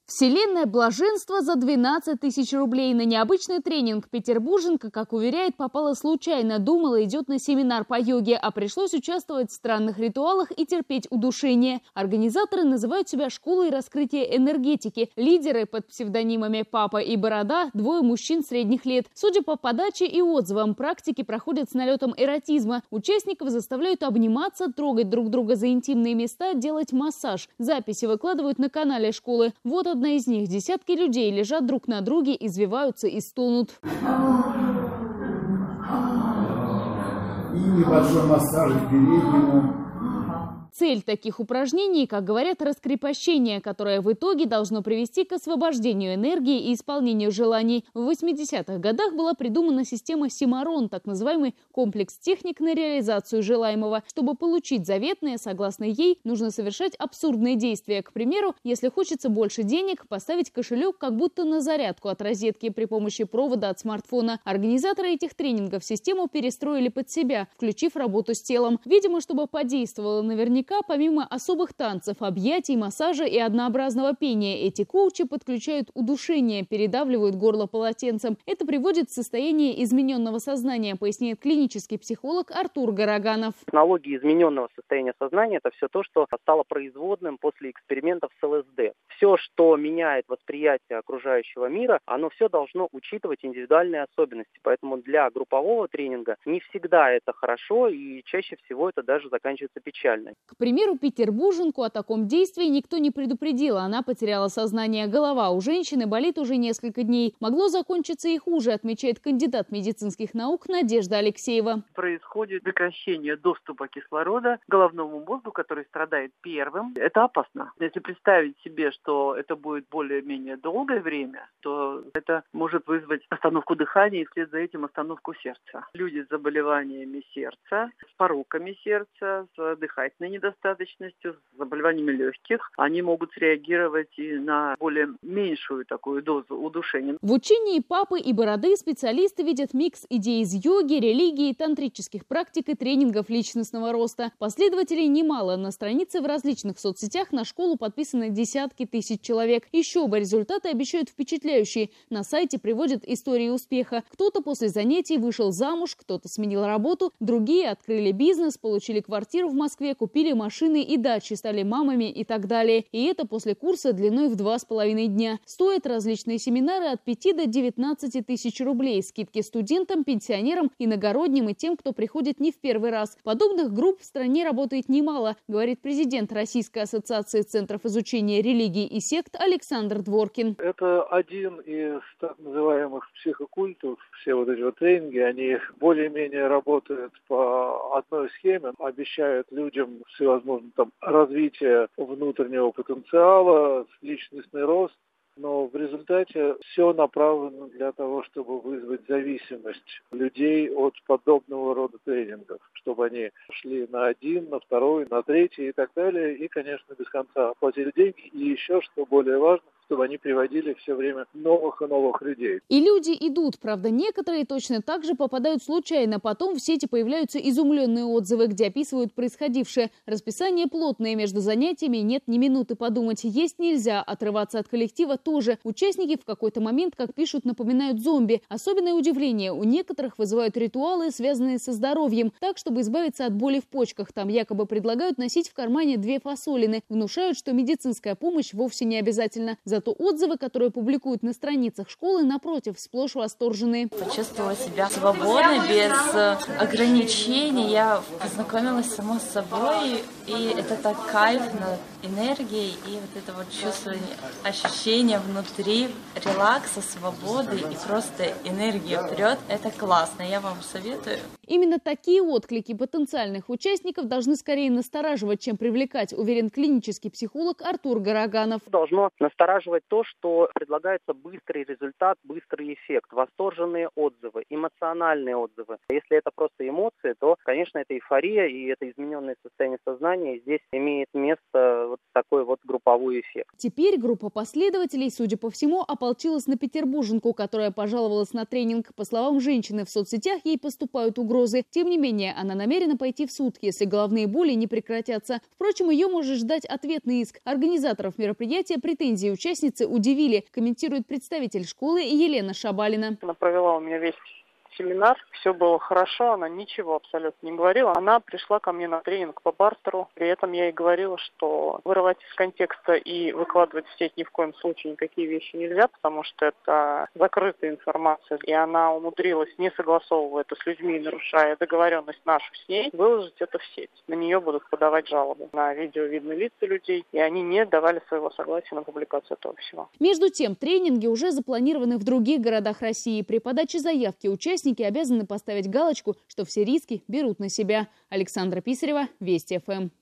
Вселенная блаженства за 12 тысяч рублей. На необычный тренинг петербурженка, как уверяет, попала случайно. Думала, идет на семинар по йоге, а пришлось участвовать в странных ритуалах и терпеть удушение. Организаторы называют себя школой раскрытия энергетики. Лидеры под псевдонимами «Папа» и «Борода» – двое мужчин средних лет. Судя по подаче и отзывам, практики проходят с налетом эротизма. Участников заставляют обниматься, трогать друг друга за интимные места, делать массаж. Записи выкладывают на канале школы. Вот одна из них. Десятки людей лежат друг на друге, извиваются и стонут. И небольшой массаж к переднему. Цель таких упражнений, как говорят, раскрепощение, которое в итоге должно привести к освобождению энергии и исполнению желаний. В 80-х годах была придумана система Симорон, так называемый комплекс техник на реализацию желаемого. Чтобы получить заветное, согласно ей, нужно совершать абсурдные действия. К примеру, если хочется больше денег, поставить кошелек как будто на зарядку от розетки при помощи провода от смартфона. Организаторы этих тренингов систему перестроили под себя, включив работу с телом. Видимо, чтобы подействовало наверняка, помимо особых танцев, объятий, массажа и однообразного пения, эти коучи подключают удушение, передавливают горло полотенцем. Это приводит в состояние измененного сознания, поясняет клинический психолог Артур Гороганов. Технологии измененного состояния сознания – это все то, что стало производным после экспериментов с ЛСД. Все, что меняет восприятие окружающего мира, оно все должно учитывать индивидуальные особенности. Поэтому для группового тренинга не всегда это хорошо, и чаще всего это даже заканчивается печально. К примеру, петербурженку о таком действии никто не предупредил. Она потеряла сознание. Голова у женщины болит уже несколько дней. Могло закончиться и хуже, отмечает кандидат медицинских наук Надежда Алексеева. Происходит прекращение доступа кислорода к головному мозгу, который страдает первым. Это опасно. Если представить себе, что это будет более-менее долгое время, то это может вызвать остановку дыхания и вслед за этим остановку сердца. Люди с заболеваниями сердца, с пороками сердца, с дыхательной недостаточностью, с заболеваниями легких, они могут среагировать и на более меньшую такую дозу удушения. В учении «Папы» и «Бороды» специалисты видят микс идей из йоги, религии, тантрических практик и тренингов личностного роста. Последователей немало. На странице в различных соцсетях на школу подписаны десятки тысяч человек. Еще бы, результаты обещают впечатляющие. На сайте приводят истории успеха. Кто-то после занятий вышел замуж, кто-то сменил работу, другие открыли бизнес, получили квартиру в Москве, купили машины и дачи, стали мамами и так далее. И это после курса длиной в 2,5 дня. Стоят различные семинары от 5 до 19 тысяч рублей. Скидки студентам, пенсионерам, иногородним и тем, кто приходит не в первый раз. Подобных групп в стране работает немало, говорит президент Российской ассоциации центров изучения религии и сект Александр Дворкин. Это один из так называемых психокультов. Все вот эти вот тренинги, они более-менее работают по одной схеме, обещают людям всевозможные там развитие внутреннего потенциала, личностный рост. Но в результате все направлено для того, чтобы вызвать зависимость людей от подобного рода тренингов, чтобы они шли на один, на второй, на третий и так далее, и, конечно, без конца платили деньги. И еще, что более важно, чтобы они приводили все время новых и новых людей. И люди идут, правда, некоторые точно так же попадают случайно. Потом в сети появляются изумленные отзывы, где описывают происходившее. Расписание плотное, между занятиями нет ни минуты подумать. Есть нельзя, отрываться от коллектива тоже. Участники в какой-то момент, как пишут, напоминают зомби. Особенное удивление у некоторых вызывают ритуалы, связанные со здоровьем. Так, чтобы избавиться от боли в почках. Там якобы предлагают носить в кармане 2 фасолины. Внушают, что медицинская помощь вовсе не обязательна. Зато отзывы, которые публикуют на страницах школы, напротив, сплошь восторженные. Почувствовала себя свободной, без ограничений. Я познакомилась сама с собой, и это так кайфно, энергией, и вот это вот чувство, ощущение внутри, релакса, свободы и просто энергия вперед. Это классно, я вам советую. Именно такие отклики потенциальных участников должны скорее настораживать, чем привлекать, уверен клинический психолог Артур Гороганов. Должно настораживать то, что предлагается быстрый результат, быстрый эффект, восторженные отзывы, эмоциональные отзывы. Если это просто эмоции, то, конечно, это эйфория и это измененное состояние сознания. сознания. Здесь имеет место вот такой вот групповой эффект. Теперь группа последователей, судя по всему, ополчилась на петербурженку, которая пожаловалась на тренинг. По словам женщины, в соцсетях ей поступают угрозы. Тем не менее, она намерена пойти в суд, если головные боли не прекратятся. Впрочем, ее может ждать ответный иск. Организаторов мероприятия претензии участницы удивили, комментирует представитель школы Елена Шабалина. Она провела у меня весь семинар, все было хорошо, она ничего абсолютно не говорила. Она пришла ко мне на тренинг по бартеру, при этом я ей говорила, что вырывать из контекста и выкладывать в сеть ни в коем случае никакие вещи нельзя, потому что это закрытая информация, и она умудрилась, не согласовывая это с людьми, нарушая договоренность нашу с ней, выложить это в сеть. На нее будут подавать жалобы. На видео видны лица людей, и они не давали своего согласия на публикацию этого всего. Между тем, тренинги уже запланированы в других городах России. При подаче заявки участники обязаны поставить галочку, что все риски берут на себя. Александра Писарева, Вести ФМ.